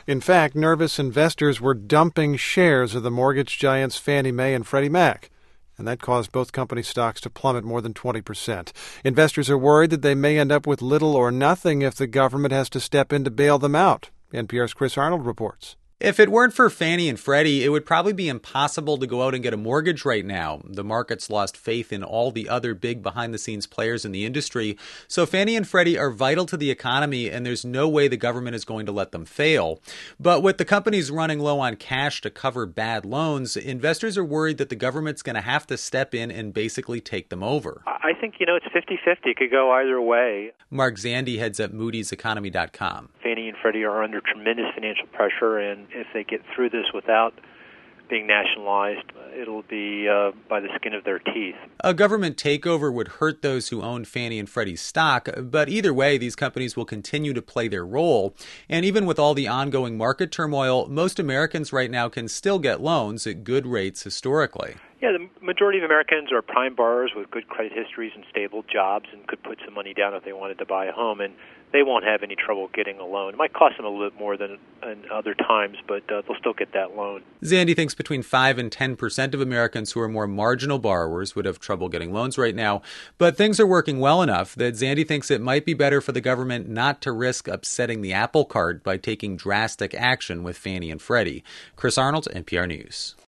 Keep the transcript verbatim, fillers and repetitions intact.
In fact, nervous investors were dumping shares of the mortgage giants Fannie Mae and Freddie Mac, and that caused both company stocks to plummet more than twenty percent. Investors are worried that they may end up with little or nothing if the government has to step in to bail them out. N P R's Chris Arnold reports. If it weren't for Fannie and Freddie, it would probably be impossible to go out and get a mortgage right now. The market's lost faith in all the other big behind-the-scenes players in the industry. So Fannie and Freddie are vital to the economy, and there's no way the government is going to let them fail. But with the companies running low on cash to cover bad loans, investors are worried that the government's going to have to step in and basically take them over. I think, you know, it's fifty-fifty. It could go either way. Mark Zandi heads up Moody's Economy dot com. Fannie and Freddie are under tremendous financial pressure, and if they get through this without being nationalized, it'll be uh, by the skin of their teeth. A government takeover would hurt those who own Fannie and Freddie's stock, but either way, these companies will continue to play their role. And even with all the ongoing market turmoil, most Americans right now can still get loans at good rates historically. Yeah, the majority of Americans are prime borrowers with good credit histories and stable jobs and could put some money down if they wanted to buy a home, and they won't have any trouble getting a loan. It might cost them a little bit more than in other times, but uh, they'll still get that loan. Zandi thinks between five and ten percent of Americans who are more marginal borrowers would have trouble getting loans right now, but things are working well enough that Zandi thinks it might be better for the government not to risk upsetting the apple cart by taking drastic action with Fannie and Freddie. Chris Arnold, N P R News.